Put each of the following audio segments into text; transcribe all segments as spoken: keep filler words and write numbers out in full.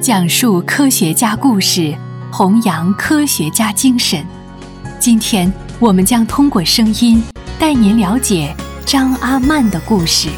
讲述科学家故事，弘扬科学家精神。今天我们将通过声音带您了解张阿曼的故事。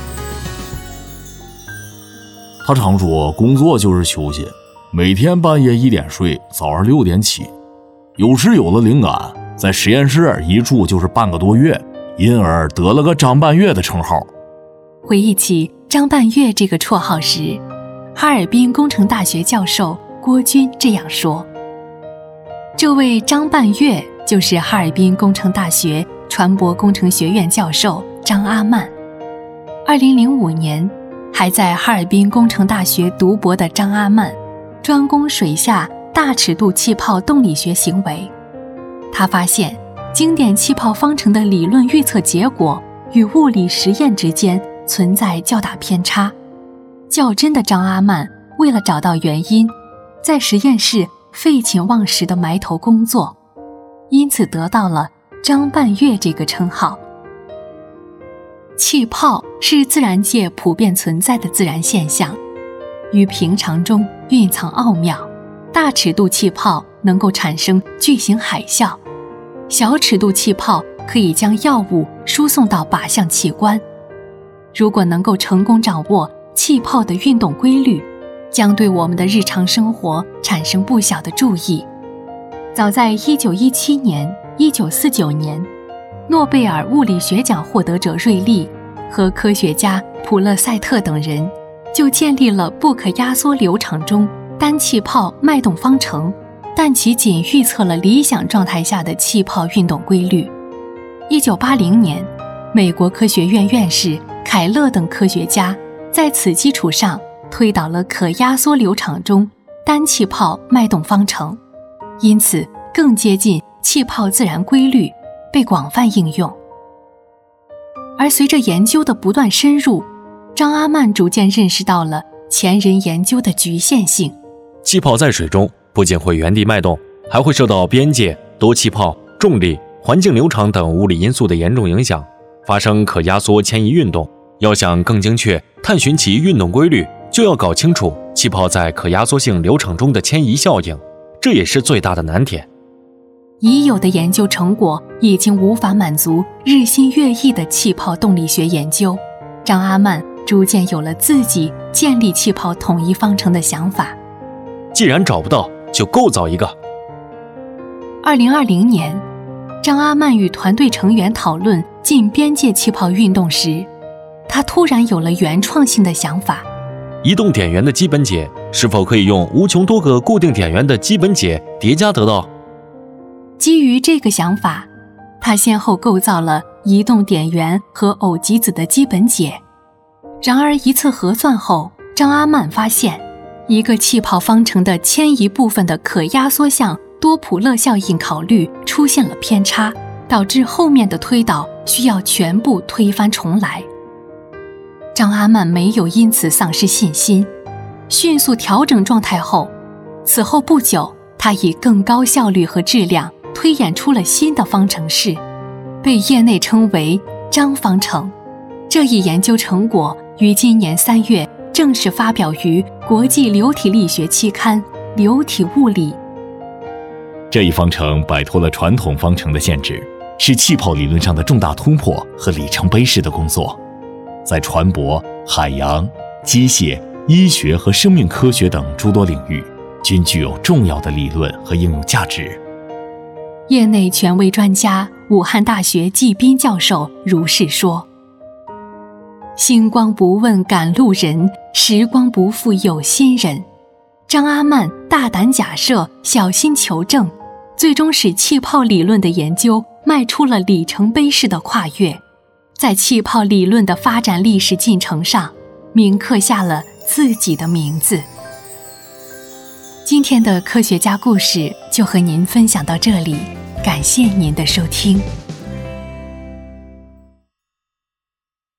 他常说工作就是休息，每天半夜一点睡，早上六点起。有时有了灵感，在实验室一住就是半个多月，因而得了个张半月的称号。 回忆起张半月这个绰号时，哈尔滨工程大学教授郭军这样说：这位张半月就是哈尔滨工程大学船舶工程学院教授张阿曼。二零零五年，还在哈尔滨工程大学读博的张阿曼，专攻水下大尺度气泡动力学行为。他发现经典气泡方程的理论预测结果与物理实验之间存在较大偏差。较真的张阿曼为了找到原因，在实验室废寝忘食地埋头工作，因此得到了张半月这个称号。气泡是自然界普遍存在的自然现象，于平常中蕴藏奥妙。大尺度气泡能够产生巨型海啸，小尺度气泡可以将药物输送到靶向器官。如果能够成功掌握气泡的运动规律，将对我们的日常生活产生不小的注意。早在一九一七年、一九四九年，诺贝尔物理学奖获得者瑞利和科学家普勒塞特等人就建立了不可压缩流场中单气泡脉动方程，但其仅预测了理想状态下的气泡运动规律。一九八零年，美国科学院院士凯勒等科学家在此基础上推导了可压缩流场中单气泡脉动方程，因此更接近气泡自然规律，被广泛应用。而随着研究的不断深入，张阿曼逐渐认识到了前人研究的局限性。 气泡在水中不仅会原地脉动，还会受到边界、多气泡、重力、环境流场等物理因素的严重影响，发生可压缩迁移运动。要想更精确探寻其运动规律，就要搞清楚气泡在可压缩性流场中的迁移效应，这也是最大的难点。 已有的研究成果已经无法满足日新月异的气泡动力学研究，张阿曼逐渐有了自己建立气泡统一方程的想法。 既然找不到，就构造一个。 二零二零年，张阿曼与团队成员讨论近边界气泡运动时，他突然有了原创性的想法： 移动点源的基本解是否可以用无穷多个固定点源的基本解叠加得到？ 基于这个想法，他先后构造了移动点源和偶极子的基本解。然而一次核算后，张阿曼发现一个气泡方程的迁移部分的可压缩向多普勒效应考虑出现了偏差，导致后面的推导需要全部推翻重来。张阿曼没有因此丧失信心，迅速调整状态后，此后不久，他以更高效率和质量推演出了新的方程式，被业内称为张方程。这一研究成果于今年三月正式发表于国际流体力学期刊《流体物理》。 这一方程摆脱了传统方程的限制，是气泡理论上的重大突破和里程碑式的工作，在船舶、海洋、机械、医学和生命科学等诸多领域均具有重要的理论和应用价值。 业内权威专家武汉大学季斌教授如是说：星光不问赶路人，时光不负有心人。张阿曼大胆假设，小心求证，最终使气泡理论的研究迈出了里程碑式的跨越，在气泡理论的发展历史进程上铭刻下了自己的名字。今天的科学家故事就和您分享到这里，感谢您的收听。